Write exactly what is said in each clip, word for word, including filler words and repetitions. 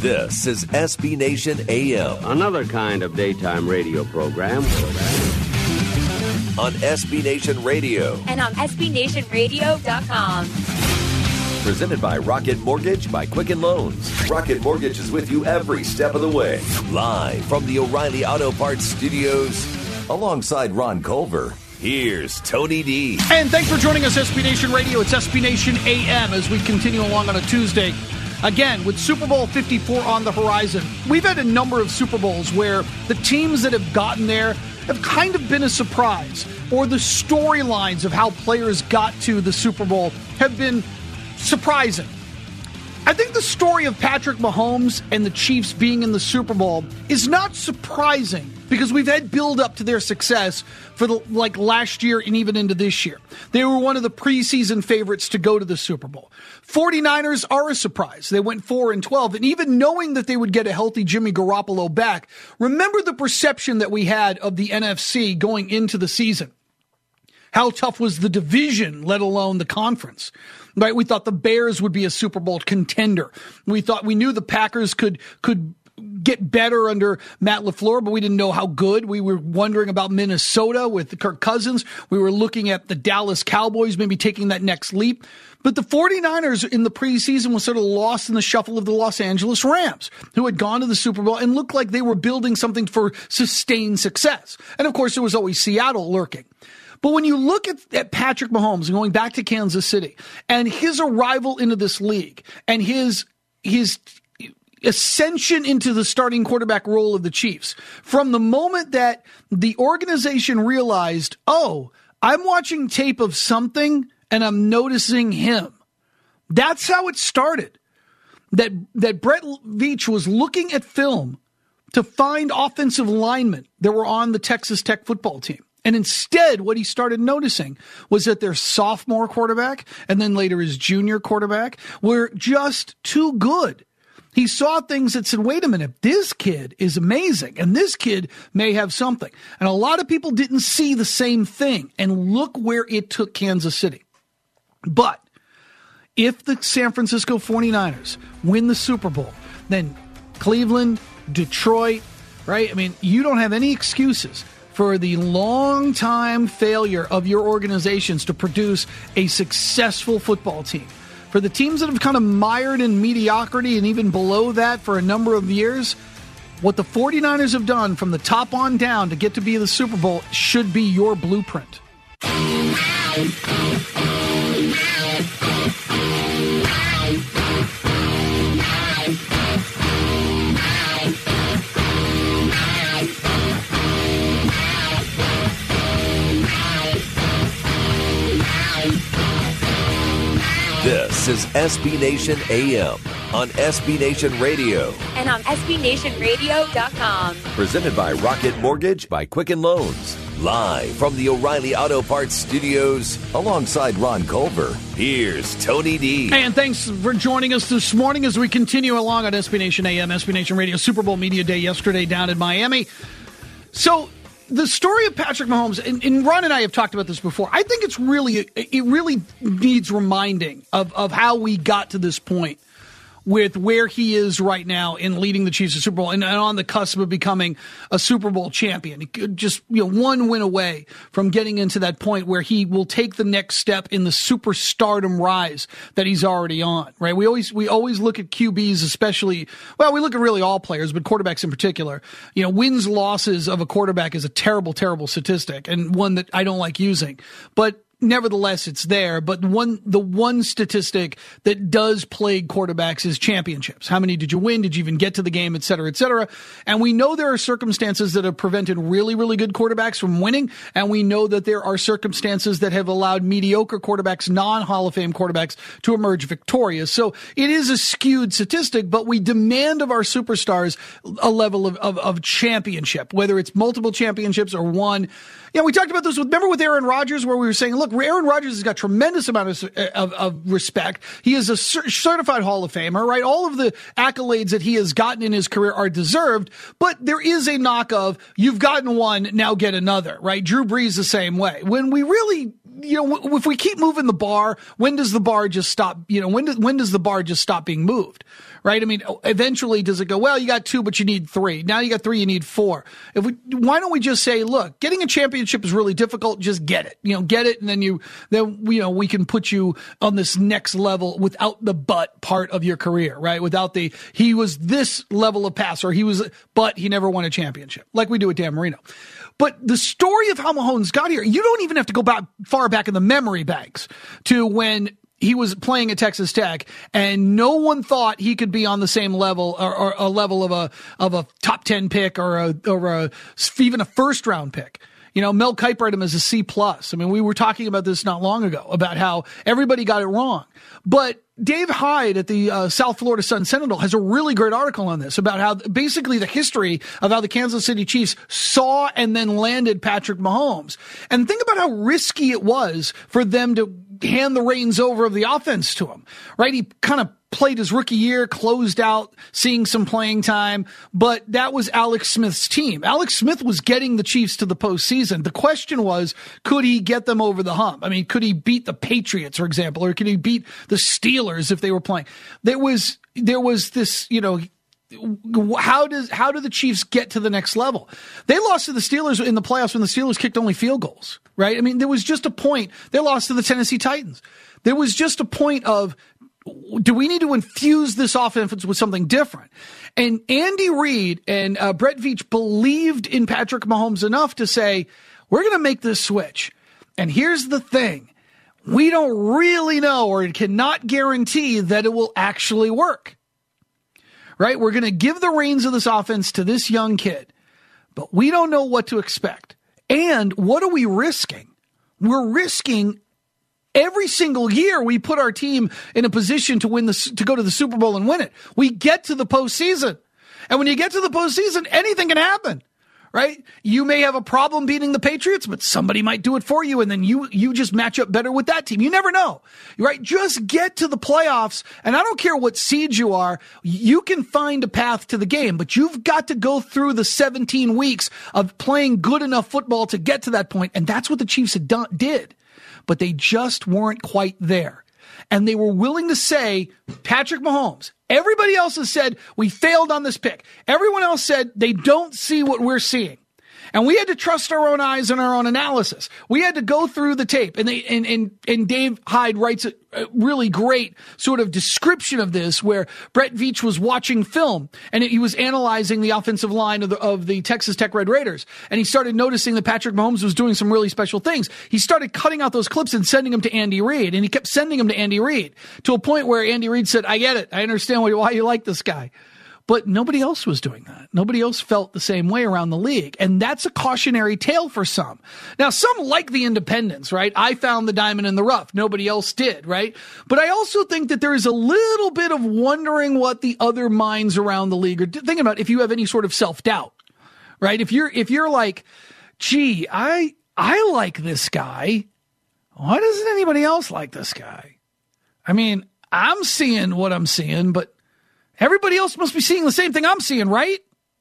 This is S B Nation A M. Another kind of daytime radio program. On S B Nation Radio. And on S B Nation Radio dot com. Presented by Rocket Mortgage by Quicken Loans. Rocket Mortgage is with you every step of the way. Live from the O'Reilly Auto Parts Studios. Alongside Ron Culver. Here's Tony D. And thanks for joining us, S B Nation Radio. It's S B Nation A M as we continue along on a Tuesday. Again, with Super Bowl fifty-four on the horizon, we've had a number of Super Bowls where the teams that have gotten there have kind of been a surprise, or the storylines of how players got to the Super Bowl have been surprising. I think the story of Patrick Mahomes and the Chiefs being in the Super Bowl is not surprising because we've had build up to their success for the, like last year and even into this year. They were one of the preseason favorites to go to the Super Bowl. forty-niners are a surprise. They went four and twelve, and even knowing that they would get a healthy Jimmy Garoppolo back, remember the perception that we had of the N F C going into the season. How tough was the division, let alone the conference? Right? We thought the Bears would be a Super Bowl contender. We thought we knew the Packers could could get better under Matt LaFleur, but we didn't know how good. We were wondering about Minnesota with Kirk Cousins. We were looking at the Dallas Cowboys maybe taking that next leap. But the forty-niners in the preseason was sort of lost in the shuffle of the Los Angeles Rams, who had gone to the Super Bowl and looked like they were building something for sustained success. And of course, there was always Seattle lurking. But when you look at, at Patrick Mahomes going back to Kansas City and his arrival into this league and his his ascension into the starting quarterback role of the Chiefs, from the moment that the organization realized, oh, I'm watching tape of something and I'm noticing him. That's how it started. That, that Brett Veach was looking at film to find offensive linemen that were on the Texas Tech football team. And instead, what he started noticing was that their sophomore quarterback and then later his junior quarterback were just too good. He saw things that said, wait a minute, this kid is amazing, and this kid may have something. And a lot of people didn't see the same thing. And look where it took Kansas City. But if the San Francisco forty-niners win the Super Bowl, then Cleveland, Detroit, right? I mean, you don't have any excuses for the long-time failure of your organizations to produce a successful football team. For the teams that have kind of mired in mediocrity and even below that for a number of years, what the forty-niners have done from the top on down to get to be the Super Bowl should be your blueprint. This is S B Nation A M on S B Nation Radio. And on S B Nation Radio dot com. Presented by Rocket Mortgage by Quicken Loans. Live from the O'Reilly Auto Parts Studios. Alongside Ron Culver. Here's Tony D. And thanks for joining us this morning as we continue along on S B Nation A M, S B Nation Radio. Super Bowl Media Day yesterday down in Miami. So the story of Patrick Mahomes, and, and Ron and I have talked about this before, I think it's really, it really needs reminding of, of how we got to this point with where he is right now in leading the Chiefs to Super Bowl and, and on the cusp of becoming a Super Bowl champion. He could just, you know, one win away from getting into that point where he will take the next step in the superstardom rise that he's already on, right? We always, we always look at Q Bs, especially, well, we look at really all players, but quarterbacks in particular. You know, wins, losses of a quarterback is a terrible, terrible statistic and one that I don't like using. But nevertheless, it's there. But one, the one statistic that does plague quarterbacks is championships. How many did you win? Did you even get to the game, et cetera, et cetera? And we know there are circumstances that have prevented really, really good quarterbacks from winning. And we know that there are circumstances that have allowed mediocre quarterbacks, non-Hall of Fame quarterbacks, to emerge victorious. So it is a skewed statistic, but we demand of our superstars a level of, of, of championship, whether it's multiple championships or one. Yeah, we talked about this with, remember with Aaron Rodgers, where we were saying, look, Aaron Rodgers has got tremendous amount of, of, of respect. He is a certified Hall of Famer, right? All of the accolades that he has gotten in his career are deserved, but there is a knock of, you've gotten one, now get another, right? Drew Brees the same way. When we really you know, if we keep moving the bar, when does the bar just stop? You know, when does, when does the bar just stop being moved? Right? I mean, eventually does it go, well, you got two, but you need three. Now you got three, you need four. If we, why don't we just say, look, getting a championship is really difficult. Just get it, you know, get it. And then you, then, you know, we can put you on this next level without the but part of your career, right? Without the, he was this level of passer, he was, but he never won a championship like we do with Dan Marino. But the story of how Mahomes got here, you don't even have to go back far back in the memory banks to when he was playing at Texas Tech, and no one thought he could be on the same level or, or a level of a of a top ten pick or a or a even a first round pick. You know, Mel Kiper had him as a C plus. I mean, we were talking about this not long ago about how everybody got it wrong. But Dave Hyde at the uh, South Florida Sun Sentinel has a really great article on this about how basically the history of how the Kansas City Chiefs saw and then landed Patrick Mahomes. And think about how risky it was for them to hand the reins over of the offense to him, right? He kind of played his rookie year, closed out, seeing some playing time, but that was Alex Smith's team. Alex Smith was getting the Chiefs to the postseason. The question was, could he get them over the hump? I mean, could he beat the Patriots, for example, or could he beat the Steelers if they were playing? There was, there was this, you know, how does, how do the Chiefs get to the next level? They lost to the Steelers in the playoffs when the Steelers kicked only field goals, right? I mean, there was just a point. They lost to the Tennessee Titans. There was just a point of, do we need to infuse this offense with something different? And Andy Reid and uh, Brett Veach believed in Patrick Mahomes enough to say, we're going to make this switch. And here's the thing. We don't really know or cannot guarantee that it will actually work. Right? We're going to give the reins of this offense to this young kid, but we don't know what to expect. And what are we risking? We're risking every single year we put our team in a position to win the, to go to the Super Bowl and win it. We get to the postseason. And when you get to the postseason, anything can happen, right? You may have a problem beating the Patriots, but somebody might do it for you. And then you, you just match up better with that team. You never know, right? Just get to the playoffs. And I don't care what seed you are. You can find a path to the game, but you've got to go through the seventeen weeks of playing good enough football to get to that point. And that's what the Chiefs had done, did. But they just weren't quite there. And they were willing to say, Patrick Mahomes, everybody else has said, we failed on this pick. Everyone else said they don't see what we're seeing. And we had to trust our own eyes and our own analysis. We had to go through the tape. And they, and, and, and Dave Hyde writes a, a really great sort of description of this where Brett Veach was watching film and he was analyzing the offensive line of the, of the Texas Tech Red Raiders. And he started noticing that Patrick Mahomes was doing some really special things. He started cutting out those clips and sending them to Andy Reid. And he kept sending them to Andy Reid to a point where Andy Reid said, I get it. I understand why, why you like this guy. But nobody else was doing that. Nobody else felt the same way around the league. And that's a cautionary tale for some. Now, some like the independents, right? I found the diamond in the rough. Nobody else did, right? But I also think that there is a little bit of wondering what the other minds around the league are thinking about if you have any sort of self-doubt, right? If you're, if you're like, gee, I, I like this guy. Why doesn't anybody else like this guy? I mean, I'm seeing what I'm seeing, but everybody else must be seeing the same thing I'm seeing, right?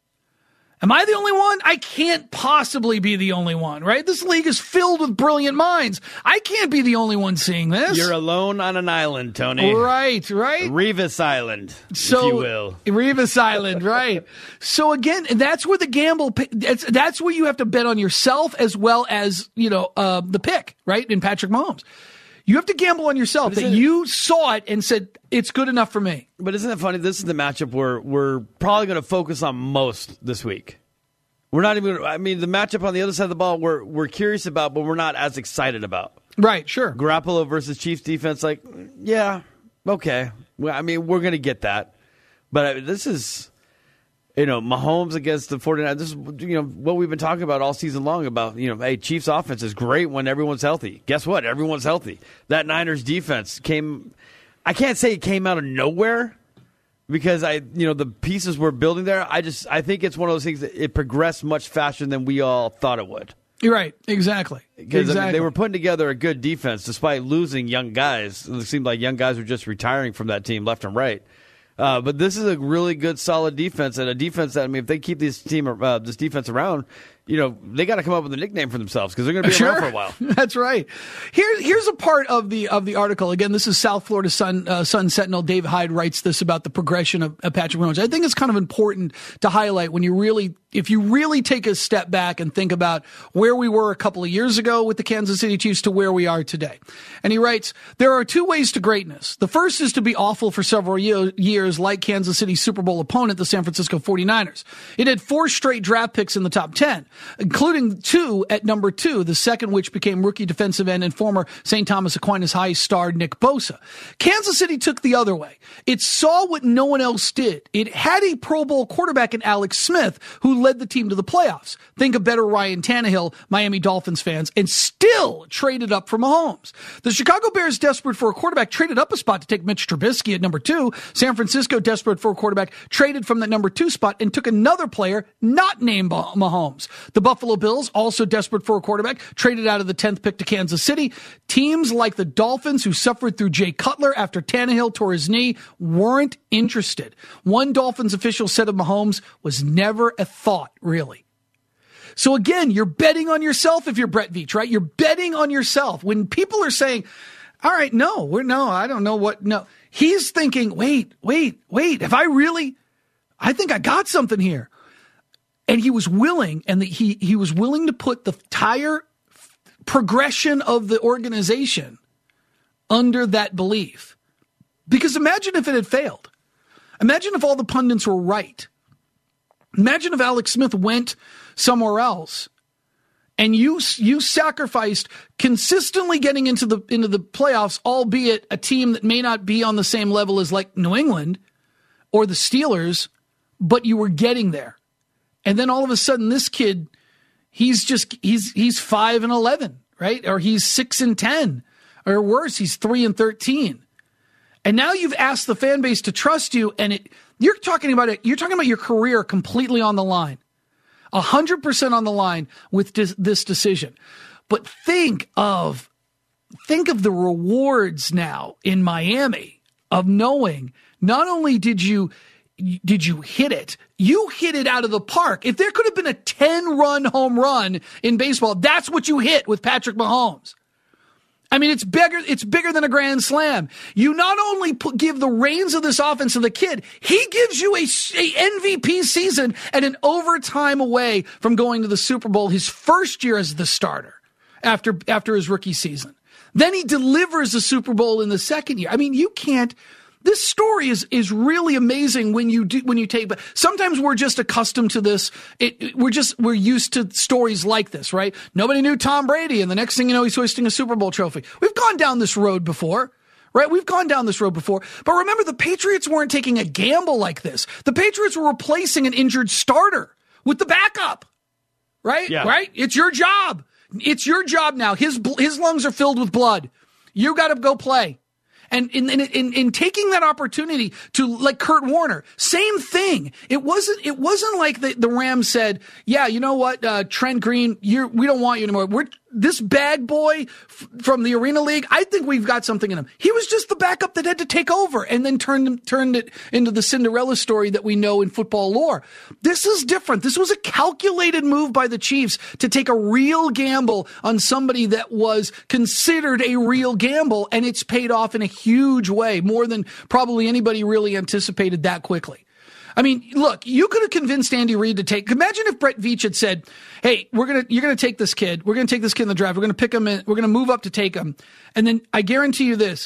Am I the only one? I can't possibly be the only one, right? This league is filled with brilliant minds. I can't be the only one seeing this. You're alone on an island, Tony. Right, right. Revis Island, so, if you will. Revis Island, right. So again, that's where the gamble, that's, that's where you have to bet on yourself as well as, you know, uh, the pick, right? In Patrick Mahomes. You have to gamble on yourself that you saw it and said, it's good enough for me. But isn't it funny? This is the matchup where we're probably going to focus on most this week. We're not even, I mean, the matchup on the other side of the ball, we're we're curious about, but we're not as excited about. Right, sure. Garoppolo versus Chiefs defense, like, yeah, okay. Well, I mean, we're going to get that. But I mean, this is, you know, Mahomes against the 49ers. This is, you know, what we've been talking about all season long about, you know, hey, Chiefs offense is great when everyone's healthy. Guess what? Everyone's healthy. That Niners defense came, I can't say it came out of nowhere because I, you know, the pieces we're building there. I just, I think it's one of those things that it progressed much faster than we all thought it would. You're right. Exactly. Because exactly. I mean, they were putting together a good defense despite losing young guys. It seemed like young guys were just retiring from that team left and right. Uh, but this is a really good, solid defense, and a defense that, I mean, if they keep this team, uh, this defense around, you know, they got to come up with a nickname for themselves because they're going to be sure. around for a while. That's right. Here, here's a part of the of the article. Again, this is South Florida Sun uh, Sun Sentinel. Dave Hyde writes this about the progression of, of Patrick Mahomes. I think it's kind of important to highlight when you really, if you really take a step back and think about where we were a couple of years ago with the Kansas City Chiefs to where we are today. And he writes, there are two ways to greatness. The first is to be awful for several year, years like Kansas City's Super Bowl opponent, the San Francisco forty-niners. It had four straight draft picks in the top ten, including two at number two, the second which became rookie defensive end and former Saint Thomas Aquinas High star Nick Bosa. Kansas City took the other way. It saw what no one else did. It had a Pro Bowl quarterback in Alex Smith who led the team to the playoffs. Think of better Ryan Tannehill, Miami Dolphins fans, and still traded up for Mahomes. The Chicago Bears, desperate for a quarterback, traded up a spot to take Mitch Trubisky at number two. San Francisco, desperate for a quarterback, traded from that number two spot and took another player not named Mahomes. The Buffalo Bills, also desperate for a quarterback, traded out of the tenth pick to Kansas City. Teams like the Dolphins, who suffered through Jay Cutler after Tannehill tore his knee, weren't interested. One Dolphins official said of Mahomes was never a thought, really. So again, you're betting on yourself if you're Brett Veach, right? You're betting on yourself. When people are saying, all right, no, we're no, I don't know what, no. He's thinking, wait, wait, wait, if I really, I think I got something here. And he was willing, and the, he, he was willing to put the entire progression of the organization under that belief. Because imagine if it had failed. Imagine if all the pundits were right. Imagine if Alex Smith went somewhere else and you you sacrificed consistently getting into the into the playoffs, albeit a team that may not be on the same level as like New England or the Steelers, but you were getting there. And then all of a sudden this kid, he's just he's he's five and eleven, right? Or he's six and ten, or worse, he's three and thirteen. And now you've asked the fan base to trust you, and it you're talking about it. You're talking about your career completely on the line, a hundred percent on the line with this, this decision. But think of think of the rewards now in Miami of knowing not only did you did you hit it, you hit it out of the park. If there could have been a ten-run home run in baseball, that's what you hit with Patrick Mahomes. I mean, it's bigger, it's bigger than a grand slam. You not only put, give the reins of this offense to the kid, he gives you a, a M V P season and an overtime away from going to the Super Bowl his first year as the starter after, after his rookie season. Then he delivers the Super Bowl in the second year. I mean, you can't, this story is, is really amazing when you do, when you take, but sometimes we're just accustomed to this. It, it, we're just, we're used to stories like this, right? Nobody knew Tom Brady, and the next thing you know, he's hoisting a Super Bowl trophy. We've gone down this road before, right? We've gone down this road before. But remember, the Patriots weren't taking a gamble like this. The Patriots were replacing an injured starter with the backup, right? Yeah. Right? It's your job. It's your job now. His, his lungs are filled with blood. You got to go play. And in, in, in, in taking that opportunity to, like Kurt Warner, same thing. It wasn't, it wasn't like the, the Rams said, yeah, you know what, uh, Trent Green, you're, we don't want you anymore. We're, this bag boy f- from the Arena League, I think we've got something in him. He was just the backup that had to take over and then turned, turned it into the Cinderella story that we know in football lore. This is different. This was a calculated move by the Chiefs to take a real gamble on somebody that was considered a real gamble, and it's paid off in a huge way, more than probably anybody really anticipated that quickly. I mean, look, you could have convinced Andy Reid to take, imagine if Brett Veach had said, hey, we're going to, you're going to take this kid. We're going to take this kid in the draft. We're going to pick him in. We're going to move up to take him. And then I guarantee you this,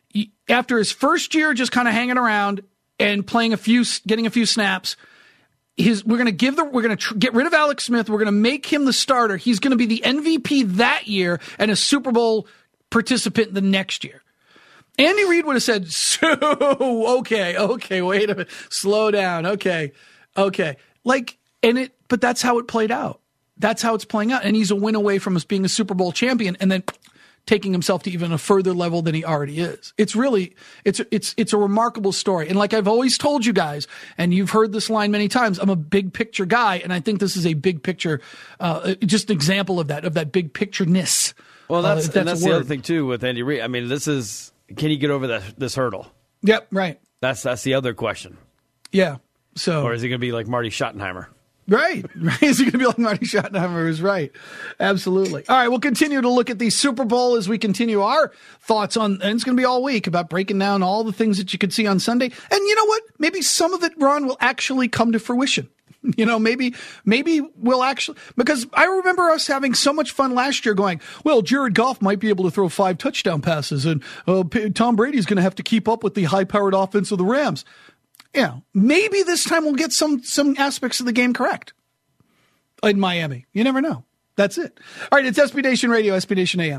after his first year, just kind of hanging around and playing a few, getting a few snaps, his, we're going to give the, we're going to tr- get rid of Alex Smith. We're going to make him the starter. He's going to be the M V P that year and a Super Bowl participant the next year. Andy Reid would have said, so, okay, okay, wait a minute, slow down, okay, okay. Like, and it, but that's how it played out. That's how it's playing out. And he's a win away from us being a Super Bowl champion and then taking himself to even a further level than he already is. It's really, it's, it's, it's a remarkable story. And like I've always told you guys, and you've heard this line many times, I'm a big picture guy, and I think this is a big picture, uh, just an example of that, of that big picture-ness. Well, that's, uh, that's, and that's the other thing, too, with Andy Reid. I mean, this is, can he get over that, this hurdle? Yep, right. That's that's the other question. Yeah. So, or is he going to be like Marty Schottenheimer? Right. Right. Is he going to be like Marty Schottenheimer? Is right. Absolutely. All right. We'll continue to look at the Super Bowl as we continue our thoughts on, and it's going to be all week about breaking down all the things that you could see on Sunday. And you know what? Maybe some of it, Ron, will actually come to fruition. You know, maybe, maybe we'll actually, because I remember us having so much fun last year going, well, Jared Goff might be able to throw five touchdown passes and uh, Tom Brady's going to have to keep up with the high powered offense of the Rams. Yeah, maybe this time we'll get some some aspects of the game correct in Miami. You never know. That's it. All right, it's S B Nation Radio, S B Nation A M.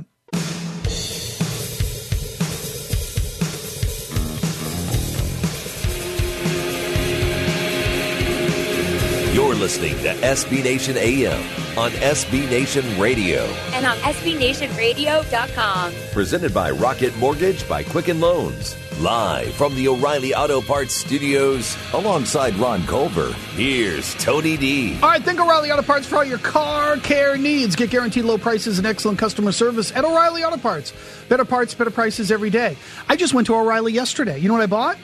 You're listening to S B Nation A M on S B Nation Radio. And on S B Nation Radio dot com. Presented by Rocket Mortgage by Quicken Loans. Live from the O'Reilly Auto Parts Studios, alongside Ron Culver, here's Tony D. All right, think O'Reilly Auto Parts for all your car care needs. Get guaranteed low prices and excellent customer service at O'Reilly Auto Parts. Better parts, better prices every day. I just went to O'Reilly yesterday. You know what I bought?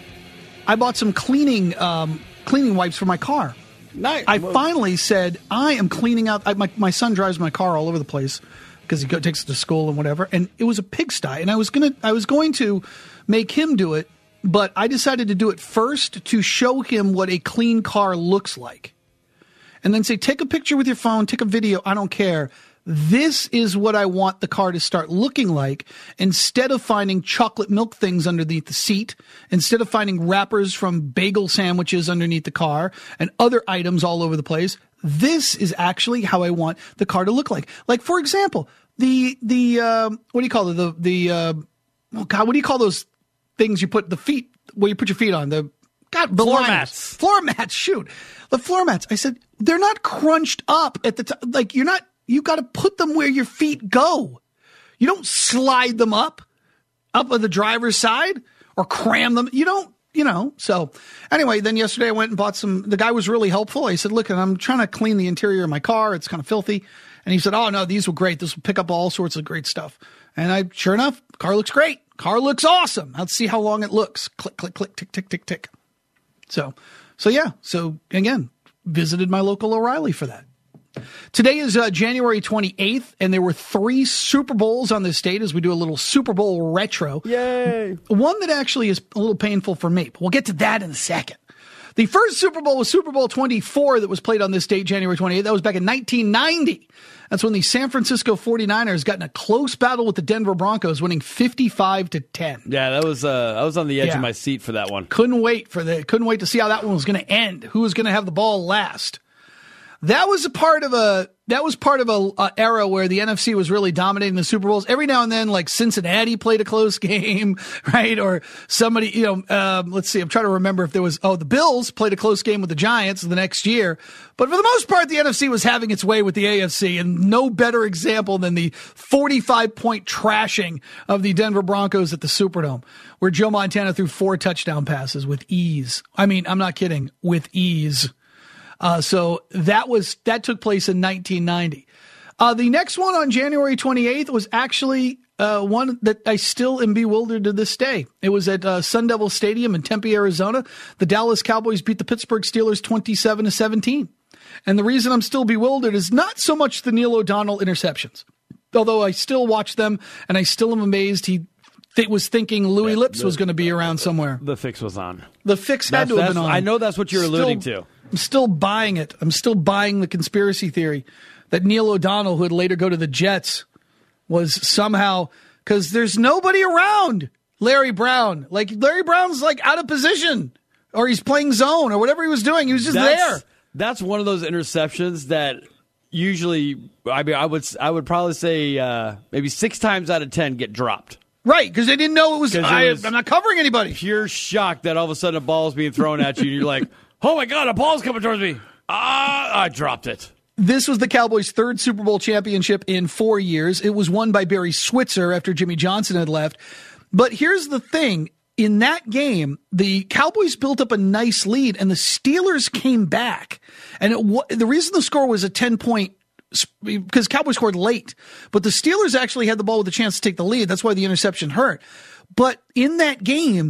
I bought some cleaning um, cleaning wipes for my car. Nice. I finally said, I am cleaning out. I, my, my son drives my car all over the place because he go, takes it to school and whatever. And it was a pigsty. And I was gonna, I was going to make him do it, but I decided to do it first to show him what a clean car looks like. And then say, take a picture with your phone, take a video, I don't care. This is what I want the car to start looking like, instead of finding chocolate milk things underneath the seat, instead of finding wrappers from bagel sandwiches underneath the car and other items all over the place. This is actually how I want the car to look like. Like, for example, the, the, uh, what do you call it? The, the, uh, oh God, what do you call those things you put the feet, where you put your feet on? The, God, the Floor liners. mats. Floor mats, shoot. The floor mats. I said, they're not crunched up at the top. Like, you're not, you got to put them where your feet go. You don't slide them up, up on the driver's side or cram them. You don't, you know. So anyway, then yesterday I went and bought some, the guy was really helpful. I said, look, I'm trying to clean the interior of my car. It's kind of filthy. And he said, oh no, these were great. This will pick up all sorts of great stuff. And I, sure enough, car looks great. Car looks awesome. Let's see how long it looks. Click, click, click, tick, tick, tick, tick. So, so yeah. So again, visited my local O'Reilly for that. Today is uh, January twenty-eighth, and there were three Super Bowls on this date as we do a little Super Bowl retro. Yay. One that actually is a little painful for me, but we'll get to that in a second. The first Super Bowl was Super Bowl twenty-four that was played on this date, January twenty-eighth. That was back in nineteen ninety. That's when the San Francisco forty-niners got in a close battle with the Denver Broncos, winning fifty-five to ten. Yeah, that was uh, I was on the edge Yeah. of my seat for that one. Couldn't wait for the couldn't wait to see how that one was going to end. Who was going to have the ball last? That was a part of a that was part of a, a era where the N F C was really dominating the Super Bowls. Every now and then, like Cincinnati played a close game, right? Or somebody, you know, um, let's see. I'm trying to remember if there was. Oh, the Bills played a close game with the Giants the next year. But for the most part, the N F C was having its way with the A F C, and no better example than the forty-five point trashing of the Denver Broncos at the Superdome, where Joe Montana threw four touchdown passes with ease. I mean, I'm not kidding, with ease. Uh, so that was, that took place in nineteen ninety. Uh, the next one on January twenty-eighth was actually, uh, one that I still am bewildered to this day. It was at, uh, Sun Devil Stadium in Tempe, Arizona. The Dallas Cowboys beat the Pittsburgh Steelers twenty-seven to seventeen. And the reason I'm still bewildered is not so much the Neil O'Donnell interceptions, although I still watch them and I still am amazed he th- was thinking Louis Yeah, Lips the- was going to be around somewhere. The fix was on. The fix had That's- to have that's- been on. I know that's what you're Still- alluding to. I'm still buying it. I'm still buying the conspiracy theory that Neil O'Donnell, who would later go to the Jets, was somehow, because there's nobody around Larry Brown. Like, Larry Brown's like out of position, or he's playing zone, or whatever he was doing. He was just That's, there. That's one of those interceptions that usually, I mean, I would I would probably say uh, maybe six times out of ten get dropped. Right, because they didn't know it was, 'Cause it I, was- I'm not covering anybody. Pure shock that all of a sudden a ball's being thrown at you, and you're like, oh my God, a ball's coming towards me. Ah, I dropped it. This was the Cowboys' third Super Bowl championship in four years. It was won by Barry Switzer after Jimmy Johnson had left. But here's the thing. In that game, the Cowboys built up a nice lead, and the Steelers came back. And it, the reason the score was a ten-point, because Cowboys scored late, but the Steelers actually had the ball with a chance to take the lead. That's why the interception hurt. But in that game,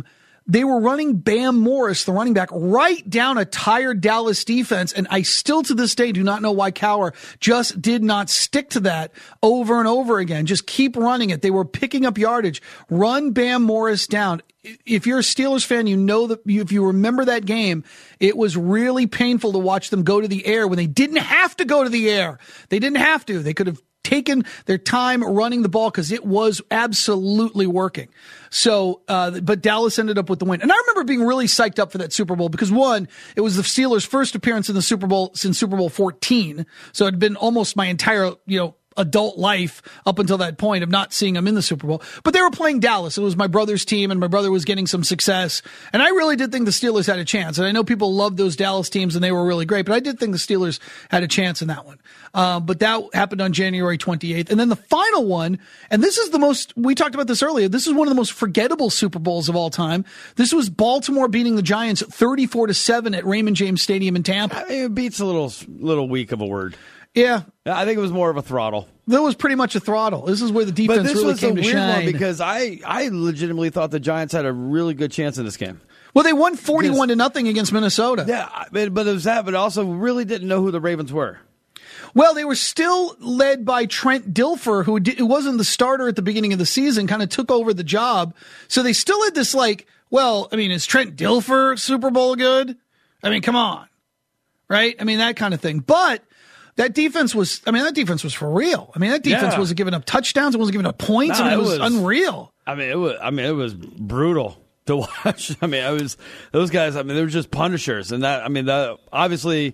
they were running Bam Morris, the running back, right down a tired Dallas defense. And I still to this day do not know why Cowher just did not stick to that over and over again. Just keep running it. They were picking up yardage. Run Bam Morris down. If you're a Steelers fan, you know that if you remember that game, it was really painful to watch them go to the air when they didn't have to go to the air. They didn't have to. They could have taken their time running the ball because it was absolutely working. So, uh, but Dallas ended up with the win. And I remember being really psyched up for that Super Bowl because, one, it was the Steelers' first appearance in the Super Bowl since Super Bowl fourteen. So it had been almost my entire, you know, adult life up until that point of not seeing them in the Super Bowl. But they were playing Dallas. It was my brother's team, and my brother was getting some success. And I really did think the Steelers had a chance. And I know people loved those Dallas teams, and they were really great. But I did think the Steelers had a chance in that one. Uh, but that happened on January twenty-eighth. And then the final one, and this is the most, we talked about this earlier, this is one of the most forgettable Super Bowls of all time. This was Baltimore beating the Giants thirty-four to seven at Raymond James Stadium in Tampa. I mean, it beats a little, little weak of a word. Yeah. I think it was more of a throttle. That was pretty much a throttle. This is where the defense but this really was came a to weird shine. One because I, I legitimately thought the Giants had a really good chance in this game. Well, they won forty-one to nothing against Minnesota. Yeah, but, but it was that, but also really didn't know who the Ravens were. Well, they were still led by Trent Dilfer, who, did, who wasn't the starter at the beginning of the season, kind of took over the job. So they still had this like, well, I mean, is Trent Dilfer Super Bowl good? I mean, come on. Right? I mean, that kind of thing. But that defense was, I mean, that defense was for real. I mean, that defense yeah. wasn't giving up touchdowns. It wasn't giving up points. Nah, I mean, it, it was, was unreal. I mean, it was, I mean, it was brutal to watch. I mean, I was, those guys, I mean, they were just punishers. And that, I mean, that obviously,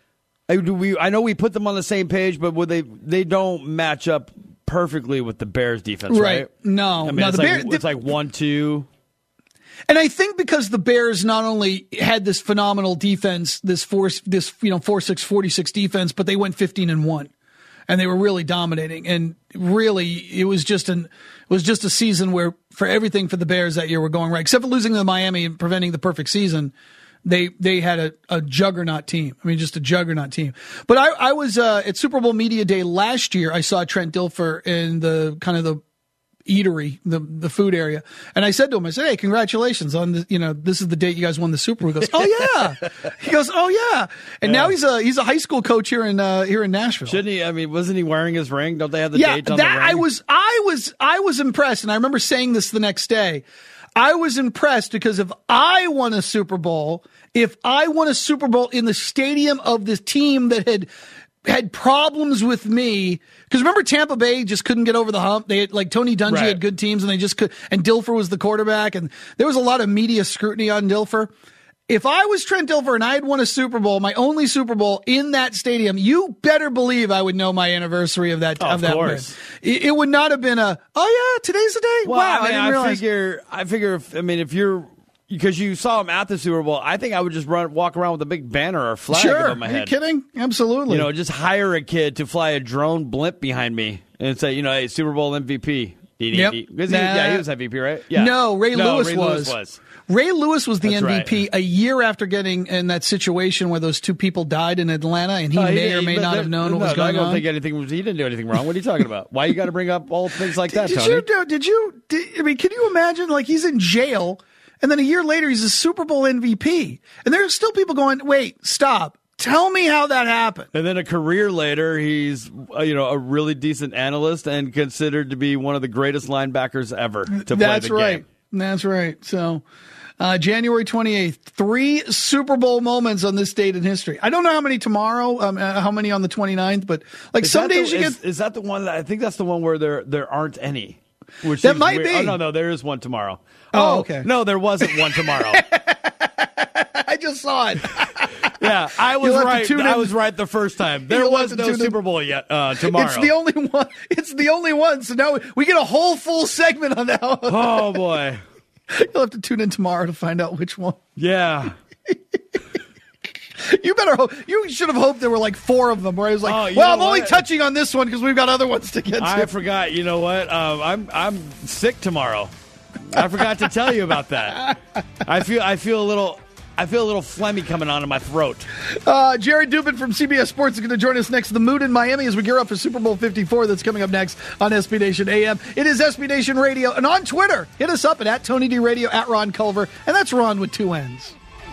I, we, I know we put them on the same page, but would they, they don't match up perfectly with the Bears defense, right? Right. No. I mean, no, it's, the like, Bears, it's like one, two. And I think because the Bears not only had this phenomenal defense, this four, this, you know, four, six, forty-six defense, but they went fifteen and one. And they were really dominating. And really, it was just an, it was just a season where for everything for the Bears that year were going right, except for losing to Miami and preventing the perfect season. They, they had a, a juggernaut team. I mean, just a juggernaut team. But I, I was, uh, at Super Bowl Media Day last year. I saw Trent Dilfer in the kind of the eatery, the the food area. And I said to him, I said, hey, congratulations on the, you know, this is the date you guys won the Super Bowl. He goes, oh yeah. He goes, oh yeah. And yeah. now he's a, he's a high school coach here in, uh, here in Nashville. Shouldn't he? I mean, wasn't he wearing his ring? Don't they have the yeah, date on that, the ring? I was, I was, I was impressed. And I remember saying this the next day. I was impressed because if I won a Super Bowl, if I won a Super Bowl in the stadium of this team that had, had problems with me, because remember Tampa Bay just couldn't get over the hump. They had, like, Tony Dungy right. had good teams and they just could, and Dilfer was the quarterback, and there was a lot of media scrutiny on Dilfer. If I was Trent Dilfer and I had won a Super Bowl, my only Super Bowl in that stadium, you better believe I would know my anniversary of that, oh, of, of that course. win. It, it would not have been a, oh yeah, today's the day. Well, wow, I, mean, I didn't I realize. figure, I figure, if, I mean, if you're, because you saw him at the Super Bowl, I think I would just run, walk around with a big banner or flag Sure. above my head. Are you kidding? Absolutely. You know, just hire a kid to fly a drone blimp behind me and say, you know, hey, Super Bowl M V P. Yep. He, nah. he, Nah. yeah, he was M V P, right? Yeah. No, Ray, no, Lewis, Ray was. Lewis was. Ray Lewis was the That's M V P right. a year after getting in that situation where those two people died in Atlanta, and he Uh, may he, or may but not there- have known no, what was going I don't on. think anything was, he didn't do anything wrong. What are you talking about? Why you got to bring up old things like that, did Tony? you do? Did you? Did, I mean, can you imagine? Like, he's in jail, and then a year later, he's a Super Bowl M V P, and there are still people going, "Wait, stop! Tell me how that happened." And then a career later, he's uh, you know a really decent analyst and considered to be one of the greatest linebackers ever to That's play the right. game. That's right. So, uh, January twenty-eighth, three Super Bowl moments on this date in history. I don't know how many tomorrow, um, uh, how many on the twenty-ninth, but like Is some that the- days you is, get. Is that the one? That, I think that's the one where there there aren't any. Which That seems might weird. be. Oh no, no, there is one tomorrow. Oh, okay. No, there wasn't one tomorrow. I just saw it. Yeah, I was You'll have to right. tune I in. was right the first time. There You'll was have to no tune in. Super Bowl yet uh, tomorrow. It's the only one. It's the only one. So now we get a whole full segment on that one. Oh boy. You'll have to tune in tomorrow to find out which one. Yeah. You better hope. You should have hoped there were like four of them. Where I was like, Oh, you well, know I'm only what? touching on this one because we've got other ones to get to. I forgot. You know what? Um, I'm I'm sick tomorrow. I forgot to tell you about that. I feel I feel a little I feel a little phlegmy coming on in my throat. Uh, Jerry Dubin from C B S Sports is going to join us next. The mood in Miami as we gear up for Super Bowl fifty-four. That's coming up next on S B Nation A M. It is S B Nation Radio. And on Twitter, hit us up at, at Tony D Radio, at Ron Culver. And that's Ron with two N's.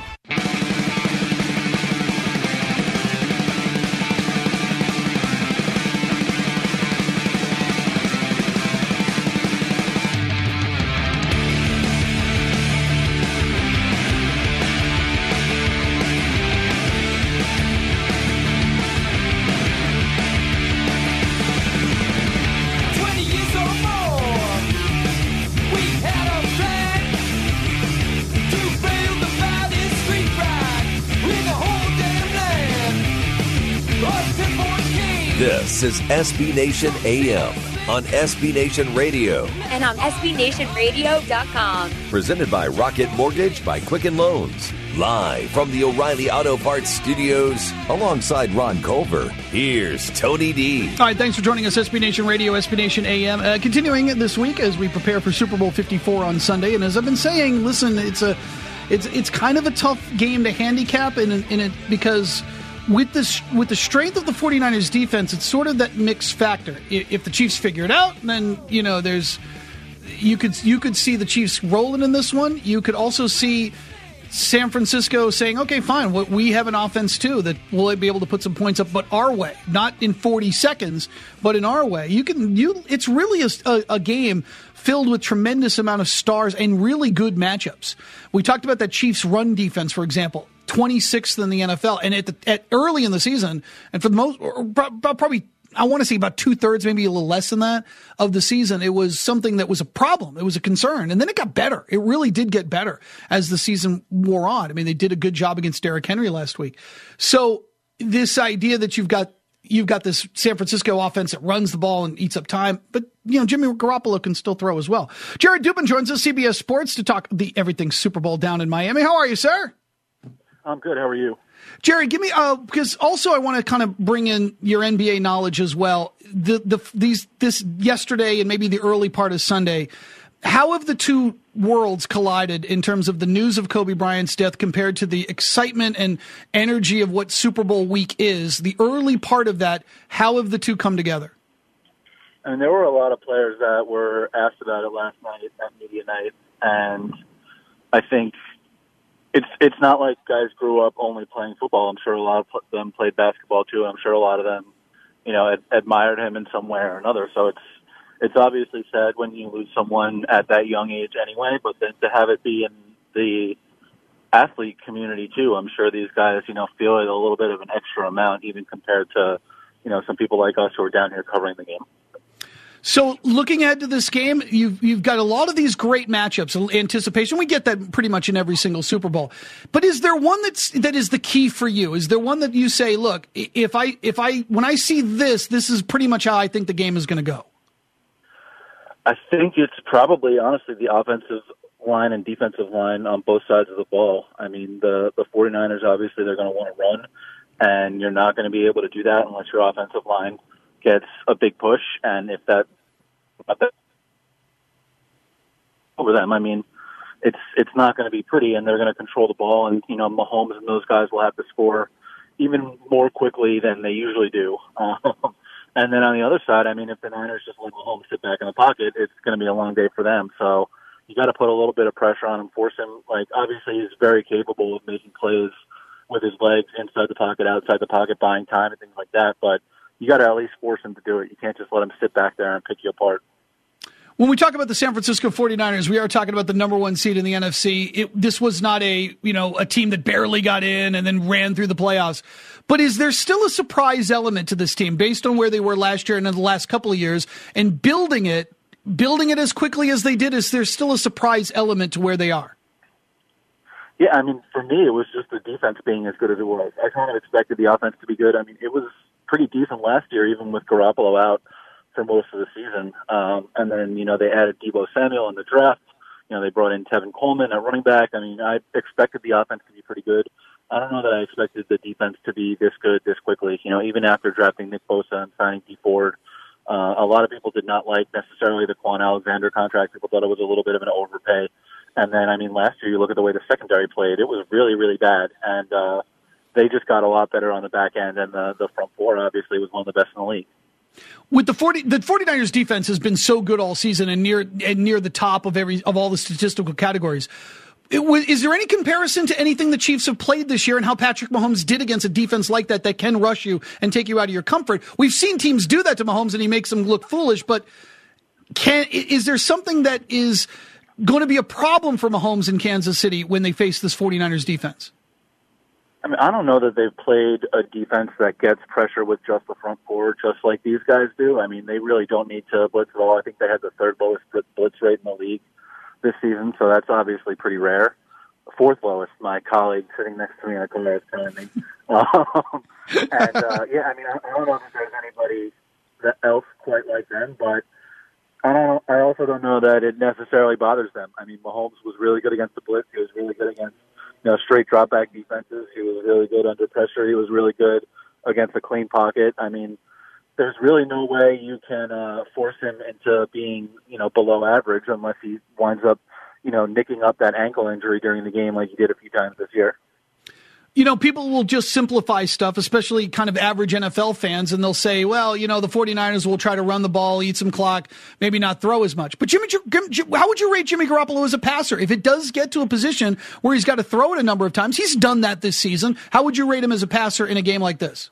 This is S B Nation A M on S B Nation Radio. And on S B Nation Radio dot com. Presented by Rocket Mortgage by Quicken Loans. Live from the O'Reilly Auto Parts Studios, alongside Ron Culver, here's Tony D. All right, thanks for joining us, S B Nation Radio, S B Nation A M. Uh, continuing this week as we prepare for Super Bowl fifty-four on Sunday. And as I've been saying, listen, it's a, it's it's kind of a tough game to handicap in, in it because with this with the strength of the 49ers defense, it's sort of that mixed factor. If the Chiefs figure it out, then you know there's you could you could see the Chiefs rolling in this one. You could also see San Francisco saying, okay, fine, we have an offense too that will be able to put some points up, but our way, not in forty seconds, but in our way. You can you it's really a, a, a game filled with tremendous amount of stars and really good matchups. We talked about that Chiefs run defense, for example, twenty-sixth in the N F L, and at, the, at early in the season, and for the most, probably, I want to say about two thirds, maybe a little less than that of the season, it was something that was a problem. It was a concern, and then it got better. It really did get better as the season wore on. I mean, they did a good job against Derrick Henry last week. So this idea that you've got you've got this San Francisco offense that runs the ball and eats up time, but you know Jimmy Garoppolo can still throw as well. Jared Dubin joins us, C B S Sports, to talk the everything Super Bowl down in Miami. How are you, sir? I'm good. How are you? Jerry, give me uh because also I want to kind of bring in your N B A knowledge as well. The the these this yesterday and maybe the early part of Sunday, how have the two worlds collided in terms of the news of Kobe Bryant's death compared to the excitement and energy of what Super Bowl week is? The early part of that, how have the two come together? And there were a lot of players that were asked about it last night at media night, and I think It's it's not like guys grew up only playing football. I'm sure a lot of them played basketball too. I'm sure a lot of them, you know, ad- admired him in some way or another. So it's it's obviously sad when you lose someone at that young age anyway. But then to have it be in the athlete community too, I'm sure these guys, you know, feel it a little bit of an extra amount, even compared to, you know, some people like us who are down here covering the game. So looking ahead to this game, you've, you've got a lot of these great matchups, anticipation. We get that pretty much in every single Super Bowl. But is there one that's, that is the key for you? Is there one that you say, look, if I, if I, when I see this, this is pretty much how I think the game is going to go? I think it's probably, honestly, the offensive line and defensive line on both sides of the ball. I mean, the, the 49ers, obviously, they're going to want to run, and you're not going to be able to do that unless your offensive line gets a big push, and if that over them, I mean, it's it's not going to be pretty, and they're going to control the ball, and you know, Mahomes and those guys will have to score even more quickly than they usually do. Um, and then on the other side, I mean, if the Niners just let Mahomes sit back in the pocket, it's going to be a long day for them. So you got to put a little bit of pressure on him, force him. Like, obviously, he's very capable of making plays with his legs inside the pocket, outside the pocket, buying time and things like that, but you got to at least force him to do it. You can't just let him sit back there and pick you apart. When we talk about the San Francisco 49ers, we are talking about the number one seed in the N F C. It, this was not a, you know, a team that barely got in and then ran through the playoffs. But is there still a surprise element to this team based on where they were last year and in the last couple of years, and building it, building it as quickly as they did? Is there still a surprise element to where they are? Yeah, I mean, for me, it was just the defense being as good as it was. I kind of expected the offense to be good. I mean, it was pretty decent last year, even with Garoppolo out for most of the season. Um, and then, you know, they added Deebo Samuel in the draft. You know, they brought in Tevin Coleman at running back. I mean, I expected the offense to be pretty good. I don't know that I expected the defense to be this good this quickly. You know, even after drafting Nick Bosa and signing Dee Ford, uh, a lot of people did not like necessarily the Quan Alexander contract. People thought it was a little bit of an overpay. And then, I mean, last year, you look at the way the secondary played, it was really, really bad. And uh, they just got a lot better on the back end, and the, the front four, obviously, was one of the best in the league. With the forty, the 49ers defense has been so good all season and near and near the top of every of all the statistical categories. It was, is there any comparison to anything the Chiefs have played this year and how Patrick Mahomes did against a defense like that that can rush you and take you out of your comfort? We've seen teams do that to Mahomes, and he makes them look foolish, but can is there something that is going to be a problem for Mahomes in Kansas City when they face this 49ers defense? I mean, I don't know that they've played a defense that gets pressure with just the front four, just like these guys do. I mean, they really don't need to blitz at all. I think they had the third lowest blitz rate in the league this season, so that's obviously pretty rare. The fourth lowest, my colleague sitting next to me in a car is telling me. Um, and, uh, yeah, I mean, I, I don't know if there's anybody that else quite like them, but I don't. I also don't know that it necessarily bothers them. I mean, Mahomes was really good against the blitz. He was really good against you know, straight drop back defenses. He was really good under pressure. He was really good against a clean pocket. I mean, there's really no way you can uh, force him into being, you know, below average unless he winds up, you know, nicking up that ankle injury during the game like he did a few times this year. You know, people will just simplify stuff, especially kind of average N F L fans, and they'll say, well, you know, the 49ers will try to run the ball, eat some clock, maybe not throw as much. But Jimmy, how would you rate Jimmy Garoppolo as a passer? If it does get to a position where he's got to throw it a number of times, he's done that this season. How would you rate him as a passer in a game like this?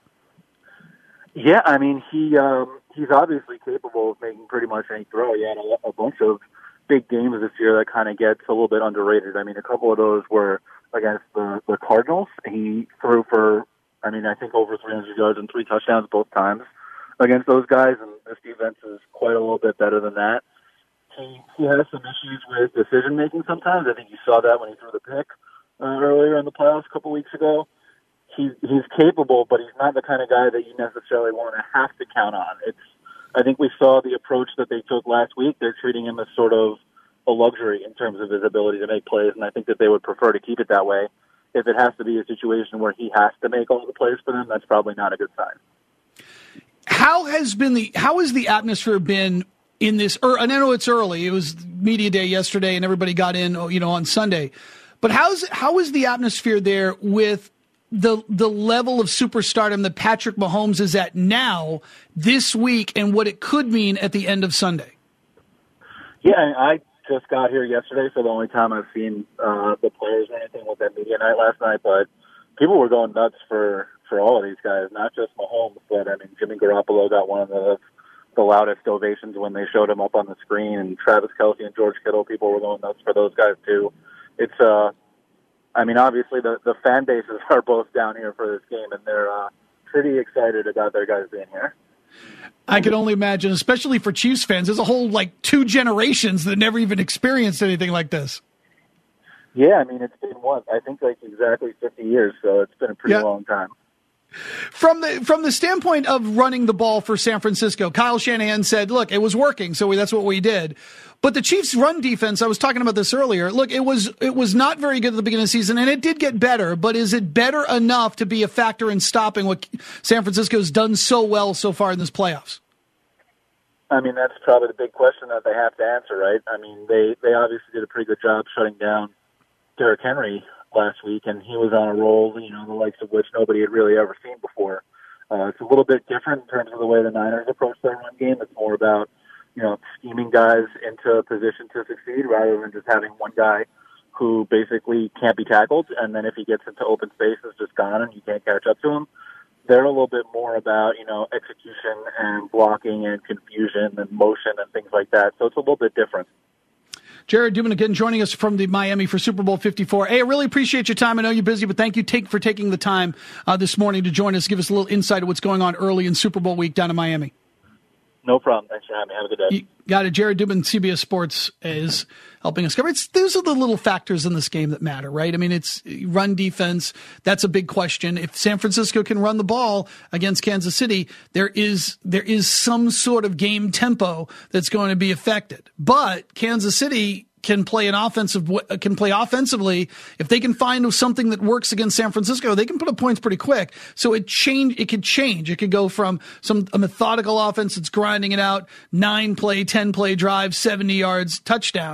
Yeah, I mean, he um, he's obviously capable of making pretty much any throw. He had a, a bunch of big games this year that kind of gets a little bit underrated. I mean, a couple of those were against the, the Cardinals. He threw for, I mean, I think over three hundred yards and three touchdowns both times against those guys, and this defense is quite a little bit better than that. He, he has some issues with decision-making sometimes. I think you saw that when he threw the pick uh, earlier in the playoffs a couple weeks ago. He, he's capable, but he's not the kind of guy that you necessarily want to have to count on. It's, I think we saw the approach that they took last week. They're treating him as sort of a luxury in terms of his ability to make plays, and I think that they would prefer to keep it that way. If it has to be a situation where he has to make all the plays for them, that's probably not a good sign. How has been the how has the atmosphere been in this? Or, and I know it's early; it was media day yesterday, and everybody got in, you know, on Sunday. But how's how is the atmosphere there with the the level of superstardom that Patrick Mahomes is at now, this week, and what it could mean at the end of Sunday? Yeah, I just got here yesterday, so the only time I've seen uh, the players or anything was at media night last night, but people were going nuts for, for all of these guys, not just Mahomes, but I mean, Jimmy Garoppolo got one of the, the loudest ovations when they showed him up on the screen, and Travis Kelce and George Kittle, people were going nuts for those guys too. It's, uh, I mean, obviously the, the fan bases are both down here for this game, and they're uh, pretty excited about their guys being here. I can only imagine, especially for Chiefs fans. There's a whole, like, two generations that never even experienced anything like this. Yeah, I mean, it's been, what, I think like exactly fifty years, so it's been a pretty yeah. long time. From the from the standpoint of running the ball for San Francisco, Kyle Shanahan said, look, it was working, so we, that's what we did. But the Chiefs' run defense, I was talking about this earlier, look, it was it was not very good at the beginning of the season, and it did get better, but is it better enough to be a factor in stopping what San Francisco's done so well so far in this playoffs? I mean, that's probably the big question that they have to answer, right? I mean, they, they obviously did a pretty good job shutting down Derrick Henry last week, and he was on a roll, you know, the likes of which nobody had really ever seen before. Uh, it's a little bit different in terms of the way the Niners approach their run game. It's more about, you know, scheming guys into a position to succeed rather than just having one guy who basically can't be tackled, and then if he gets into open space, is just gone and you can't catch up to him. They're a little bit more about, you know, execution and blocking and confusion and motion and things like that. So it's a little bit different. Jared Dubin again joining us from the Miami for Super Bowl fifty-four. Hey, I really appreciate your time. I know you're busy, but thank you take, for taking the time uh, this morning to join us, give us a little insight of what's going on early in Super Bowl week down in Miami. No problem. Thanks for having me. Have a good day. You got it. Jared Dubin, C B S Sports, is helping us cover. It's, those are the little factors in this game that matter, right? I mean, it's run defense. That's a big question. If San Francisco can run the ball against Kansas City, there is there is some sort of game tempo that's going to be affected. But Kansas City can play an offensive can play offensively. If they can find something that works against San Francisco, they can put up points pretty quick. So it change it could change. It could go from some a methodical offense that's grinding it out, nine play, ten play drive, seventy yards, touchdown,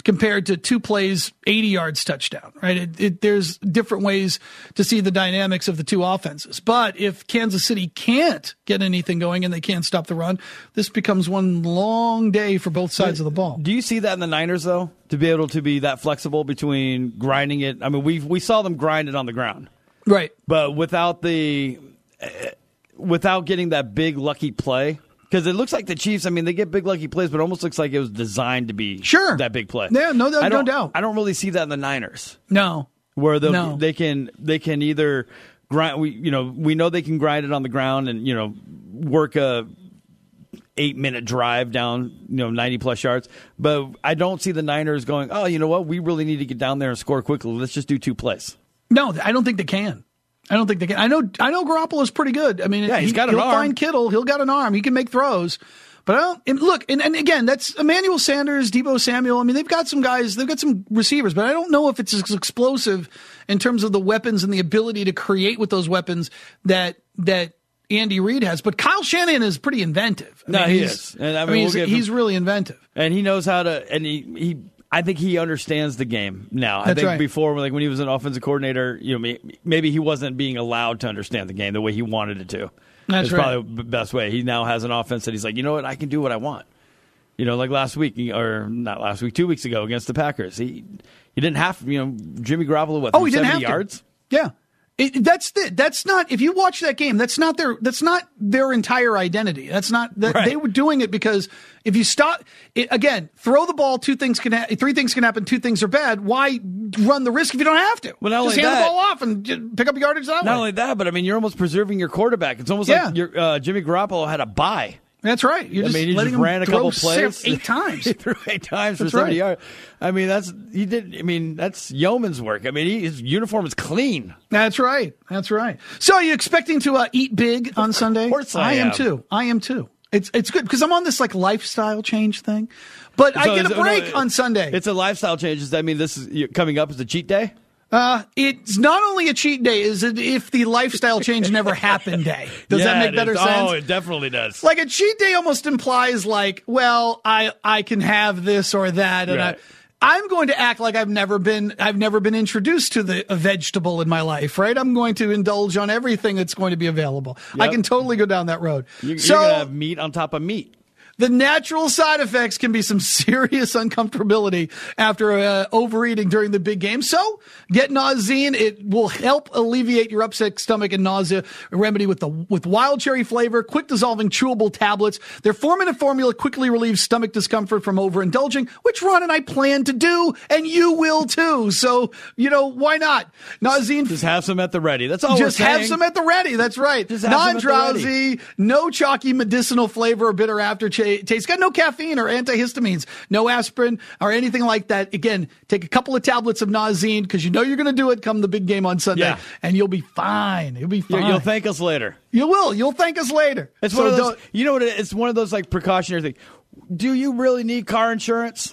compared to two plays, eighty yards touchdown, right? It, it, there's different ways to see the dynamics of the two offenses. But if Kansas City can't get anything going and they can't stop the run, this becomes one long day for both sides of the ball. Do you see that in the Niners, though, to be able to be that flexible between grinding it? I mean, we we saw them grind it on the ground. Right. But without the uh, without getting that big lucky play. Because it looks like the Chiefs, I mean, they get big lucky plays, but it almost looks like it was designed to be sure. that big play. Yeah, no, no, I no doubt. I don't really see that in the Niners. No. Where no. they can they can either grind, we, you know, we know they can grind it on the ground and, you know, work a eight-minute drive down, you know, ninety-plus yards. But I don't see the Niners going, oh, you know what, we really need to get down there and score quickly. Let's just do two plays. No, I don't think they can. I don't think they can. I know. I know Garoppolo's pretty good. I mean, yeah, he's he, got an he'll arm. find Kittle. He'll got an arm. He can make throws. But I don't and look. And, and again, that's Emmanuel Sanders, Deebo Samuel. I mean, they've got some guys. They've got some receivers. But I don't know if it's as explosive in terms of the weapons and the ability to create with those weapons that that Andy Reid has. But Kyle Shanahan is pretty inventive. I no, mean, he he's, is. And I mean, I mean we'll he's, he's really inventive. And he knows how to. And he he. I think he understands the game now. I That's think right. before, like when he was an offensive coordinator, you know, maybe he wasn't being allowed to understand the game the way he wanted it to. That's It's right. probably the best way. He now has an offense that he's like, you know what, I can do what I want. You know, like last week, or not last week, two weeks ago against the Packers, he he didn't have, you know, Jimmy Garoppolo what, Oh, he didn't seventy have to. yards. Yeah. It, that's the, that's not, if you watch that game, that's not their, that's not their entire identity. That's not, that Right. they were doing it because if you stop it, again, throw the ball, two things can, ha- three things can happen, two things are bad. Why run the risk if you don't have to? Well, not Just only hand that- the ball off and just pick up yardage that Not way. only that, but I mean, you're almost preserving your quarterback. It's almost Yeah. like your, uh, Jimmy Garoppolo had a bye. That's right. You're I just mean, he letting just him ran a throw couple six- plays eight times. He threw eight times That's for seventy right. yards. I mean, that's he did. I mean, that's yeoman's work. I mean, he, his uniform is clean. That's right. That's right. So are you expecting to uh, eat big on Sunday? Of course I am am. too. I am too. It's it's good because I'm on this like lifestyle change thing, but So I get is- a no, break it- on Sunday. It's a lifestyle change. Does that mean this is you- coming up as a cheat day? Uh, it's not only a cheat day, is it if the lifestyle change never happened day. Does Yeah, that make it better is. sense? Oh, it definitely does. Like a cheat day almost implies like, well, I, I can have this or that. And Right. I, I'm going to act like I've never been, I've never been introduced to the a vegetable in my life, right? I'm going to indulge on everything that's going to be available. I Yep. can totally go down that road. You're, so you're gonna have meat on top of meat. the natural side effects can be some serious uncomfortability after uh, overeating during the big game. So get Nauzene. It will help alleviate your upset stomach and nausea. A remedy with the with wild cherry flavor, quick dissolving chewable tablets. Their four-minute formula quickly relieves stomach discomfort from overindulging, which Ron and I plan to do, and you will too. So, you know, why not? Nauzene. Just have some at the ready. That's all Just we're saying. have some at the ready. That's right. Just have some at the Non-drowsy, no chalky medicinal flavor or bitter aftertaste. Taste. Got no caffeine or antihistamines, no aspirin or anything like that. Again, take a couple of tablets of Nauzene because you know you're going to do it come the big game on Sunday, Yeah. and you'll be fine. You'll be You- fine. You'll thank us later. You will. You'll thank us later. It's So one of those. don't- You know what? It, it's one of those like precautionary things. Do you really need car insurance?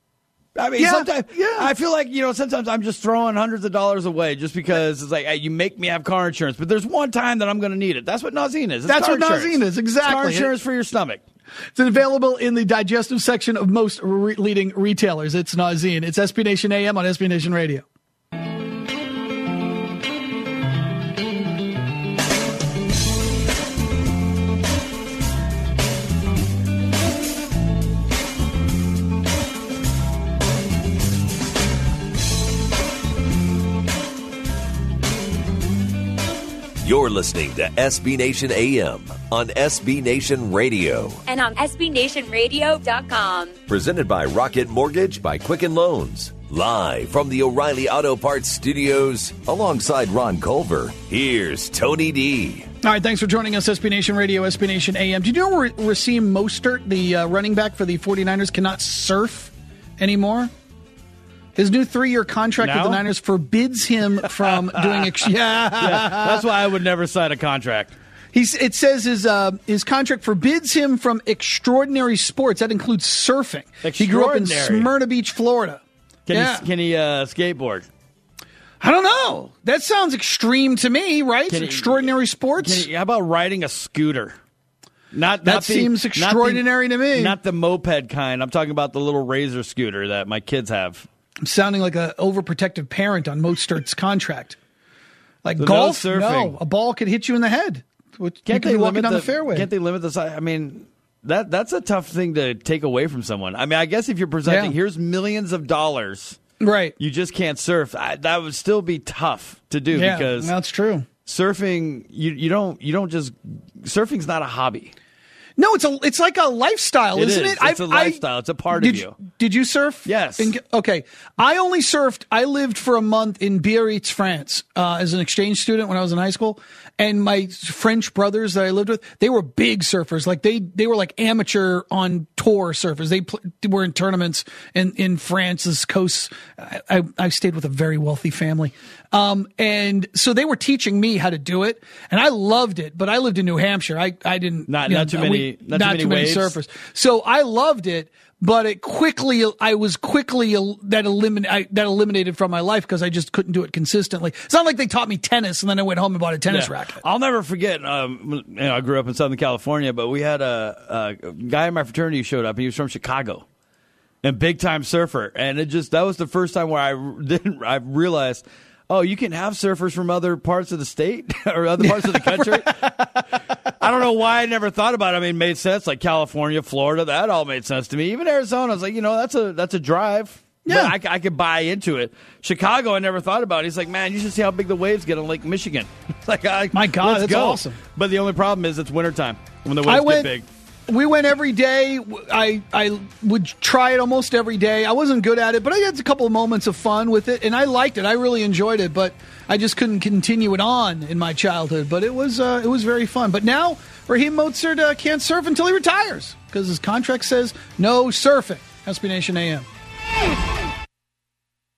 I mean, Yeah, sometimes yeah. I feel like you know. Sometimes I'm just throwing hundreds of dollars away just because it's like hey, you make me have car insurance. But there's one time that I'm going to need it. That's what Nauzene is. It's That's car what insurance. Nauzene is, exactly. It's car insurance for your stomach. It's available in the digestive section of most re- leading retailers. It's Nauzene. It's S B Nation A M on S B Nation Radio. You're listening to S B Nation A M on S B Nation Radio. And on S B Nation Radio dot com. Presented by Rocket Mortgage by Quicken Loans. Live from the O'Reilly Auto Parts Studios alongside Ron Culver. Here's Tony D. All right, thanks for joining us, S B Nation Radio, S B Nation A M. Do you know Ra- Raheem Mostert, the uh, running back for the 49ers, cannot surf anymore? His new three-year contract with Now? the Niners forbids him from doing... Ex- yeah. Yeah, that's why I would never sign a contract. He's, it says his uh, his contract forbids him from extraordinary sports. That includes surfing. He grew up in Extraordinary. Smyrna Beach, Florida. Can yeah. he? Can he uh, skateboard? I don't know. That sounds extreme to me, right? Can he- Extraordinary sports? Can he, how about riding a scooter? Not that not the, seems extraordinary not the, to me. Not the moped kind. I'm talking about the little Razor scooter that my kids have. I'm sounding like an overprotective parent on Mostert's contract. Like So golf, no, surfing. no, a ball could hit you in the head. You Can't could they be walking limit down the, the fairway. Can't they limit the size? I mean, that that's a tough thing to take away from someone. I mean, I guess if you're presenting, Yeah. here's millions of dollars, right? you just can't surf. I, that would still be tough to do Yeah, because that's true. surfing, you you don't you don't just surfing's not a hobby. No, it's a it's like a lifestyle, It isn't is. it? It's a lifestyle. It's a part of did, you. Did you surf? Yes. In, okay. I only surfed. I lived for a month in Biarritz, France, uh, as an exchange student when I was in high school. And my French brothers that I lived with, they were big surfers. Like they they were like amateur on tour surfers. They pl- were in tournaments in in France's coasts. I, I, I stayed with a very wealthy family. Um, and so they were teaching me how to do it, and I loved it. But I lived in New Hampshire. I, I didn't Not- you not know, too many- we- not too many too many waves. surfers. So I loved it, but it quickly, I was quickly that elimin I, that eliminated from my life because I just couldn't do it consistently. It's not like they taught me tennis and then I went home and bought a tennis Yeah. racket. I'll never forget. Um, you know, I grew up in Southern California, but we had a, a guy in my fraternity who showed up. And he was from Chicago, and big time surfer. And it just that was the first time where I didn't. I realized, oh, you can have surfers from other parts of the state or other parts of the country. I don't know why I never thought about it. I mean, it made sense. Like California, Florida, that all made sense to me. Even Arizona, I was like, you know, that's a that's a drive. Yeah. But I, I could buy into it. Chicago, I never thought about it. He's like, man, you should see how big the waves get on Lake Michigan. like, I, My God, let's that's go. awesome. But the only problem is it's wintertime when the I waves went, get big. We went every day. I I would try it almost every day. I wasn't good at it, but I had a couple of moments of fun with it, and I liked it. I really enjoyed it, but I just couldn't continue it on in my childhood. But it was uh, it was very fun. But now Raheem Mostert uh, can't surf until he retires because his contract says no surfing. S B Nation A M.